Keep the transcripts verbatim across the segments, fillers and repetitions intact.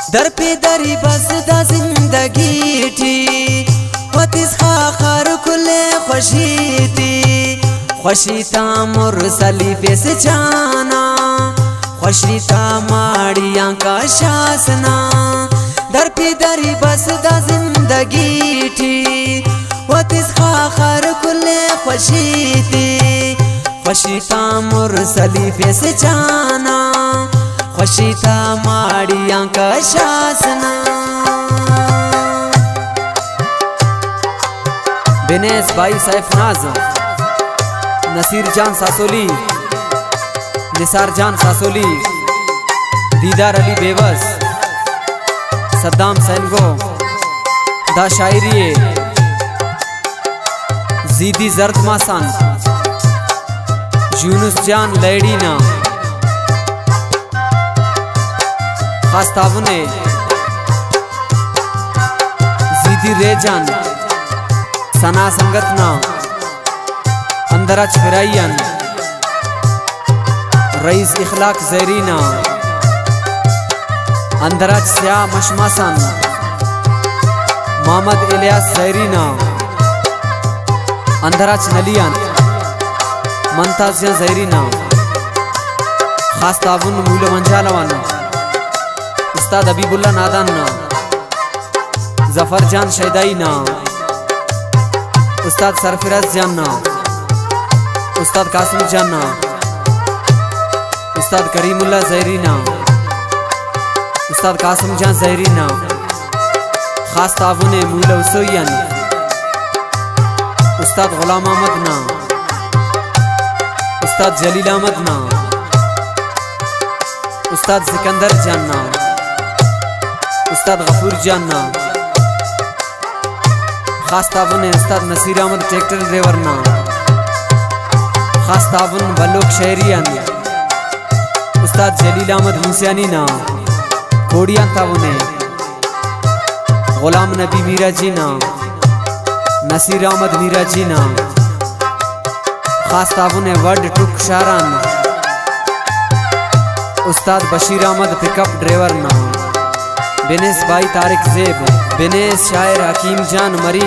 در پی دری بس دا زندگی تی و تیز خاخر کل خوشی تی خوشی تا مرسلی فیس جانا خوشی تا ماڑیاں کا شاسنا در پی دری بس دا زندگی تی و تیز خاخر کل خوشی تی خوشی تا مرسلی فیس جانا خوشی تا ماڑیاں کا شاسنا بنیس by Saif Naz Naseer Jan Sasoli Nisar Jan Sasoli Didar Ali views Saddam سینگو دا شاعری زیدی زرد ماسان یونس جان لیڈینا خاص تاونے زیدی ریجان سنا سنگتنا اندرچ فرائین رئیس اخلاق زیرینا اندرچ سیاہ مشماسن محمد الیاس زیرینا اندرچ نلیان منتازیاں زیرینا خاص تاون مول منجالوان استاد حبیب اللہ نادان ظفر جان شیدائی نا استاد سرفراز جان نا استاد قاسم جان نا استاد کریم اللہ زہری نا استاد قاسم جان زہری نا خاص تعاون مولا وسوین استاد غلام احمد نا استاد جلیل احمد نا استاد سکندر جان نا استاد غفور جان نا خاص تعاون استاد نصیر احمد ٹریکٹر ڈرائیور نا خاص تعاون بلوک شہریان استاد جلیل احمد موسیانی نا کوڑیان تعاون غلام نبی میرا جی نا نصیر احمد میرا جی نا خاص تعاون ورڈ ٹک شاران استاد Bashir Ahmed pick up driver نا بنیس بائی طارق زیب بنیس شاعر حکیم جان مری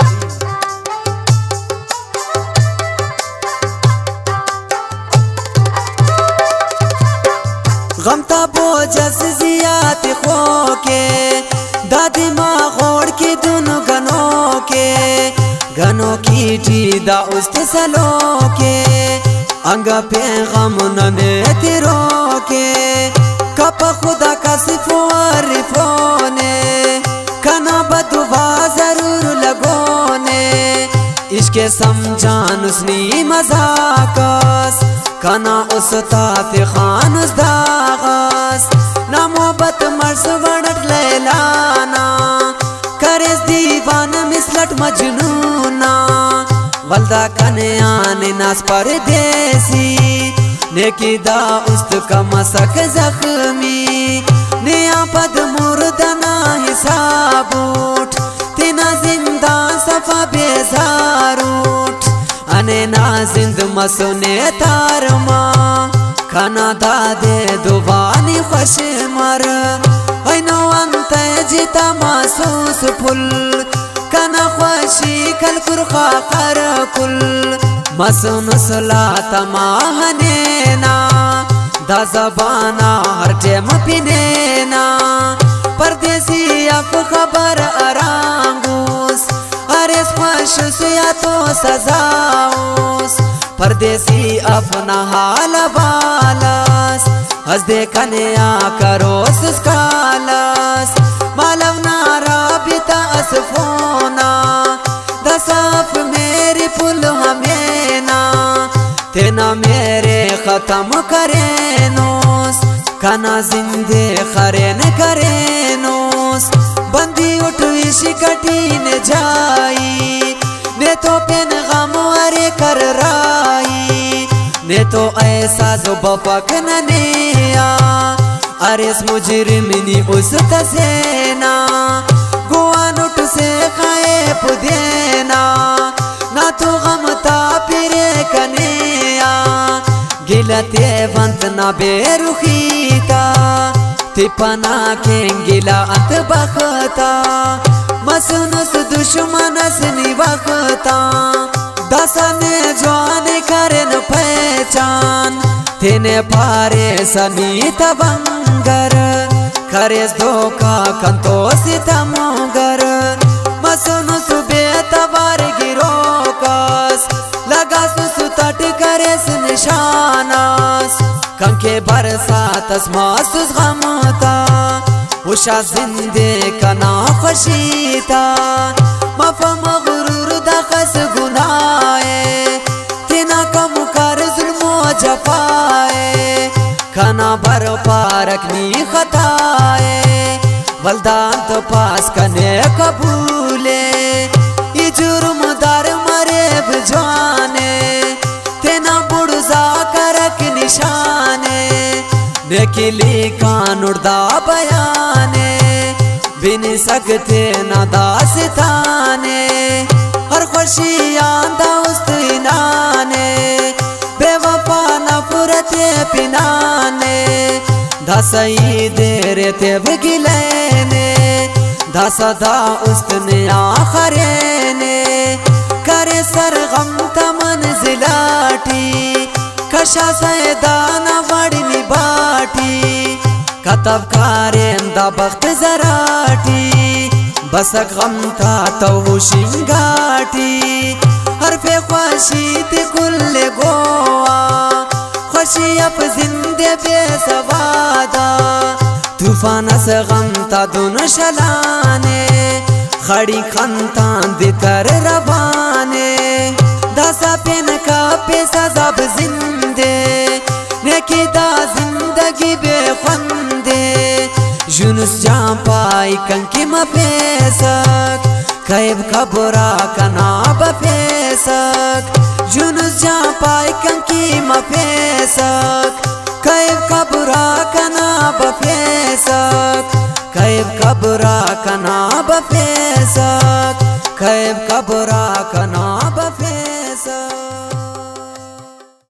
غم تا بوجس زیات خو کے دادی ماں غوڑ کی دونوں گنوں کے گنوں کی ٹی دا است سلو کے انگا پیغام ننے تیروں کے کپا خدا کا صفوار فونے کنا بدوا ضرور لگونے عشق سمجھان اسنی مذاکس کنا استاد خان اس داغس نا محبت مرس وڑٹ لیلانا کرس دیوان مسلٹ مجنونا ولدہ کنیان ناس پردیسی نیکی دا است کا مسک زخمی نیا پد مردنا حساب اٹھ تینا زندان صفا بیزار اٹھ انے نا زند مسونے تارما کھانا دا دے دوبانی خوش مر اینو انت جیتا محسوس پھل کنا خوشی کل کرخا خر کل مسون سلاتا ماہنینا دا زبانا ہر ٹیم پینینا پردیسی اف خبر ارانگوس ارس خوش سیا تو سزاؤس پردیسی اپنا حال بالاس از دیکھنے آکروس اسکالاس مالو نارا بیتا اسفونا دا صاف میری پل ہمینا تینا میرے ختم کرینوس کنا زندے خرین کرینوس بندی اٹھوی شکٹین جائی نے تو پین غم ارے کر رائی نے تو ایسا زو بپک ننیا ارس مجرمنی اس تزینا گوان اٹھ سے خائے پدینا نا تو غم تا پیرے کنیا گلتے بنت نا بے رخیتا तिपना केंगिला अंत बखता मसनुस दुश्मनस निवखता दसने जवान करेन पहचान तेने पारे सनीत बंगर करेस धोखा कंतो सितमगर मसनुस बेतबार गिरोकस लगास सुतट करेस निशानास कंके बरसातस मासुस गमता उषा जिंदे कना खशीता मफम गुरूर दखस गुनाए तिना कम कर जुल्मो जफाए कना बर पारकनी खताए बलदान तो पास कने कबूले ये जुर्म दार मरे बजाने तेना बुड़जा करक निशाने नेकिली कानुड़दा बयाने बिन सकते न दास्ताने हर खुशी आंदा उस्त इनाने बेवफा नफरते पिनाने धसई देरे ते बगिलेने धसदा उस्तने आखरेने करे सरगम तमन जिलाटी कशा सैदाना वड़नी बाटी कतब कारेंदा बख्त जराटी बसक गम था तो शिंगाटी हर पे ख्वाशी ते कुल गोवा खुशी अप जिंदे बेसवादा तूफान से गम था दोनों शलाने खड़ी खंतान दितर रवाने दसा पेन का पैसा जब जिंदे नेकिदा जिंदगी बेखंदे जुनूस जान पाई कंकी मफेसक कैब खबरा कना बफेसक जुनूस जान पाई कंकी मफेसक कैब खबरा कना बफेसक कैब खबरा कना बफेसक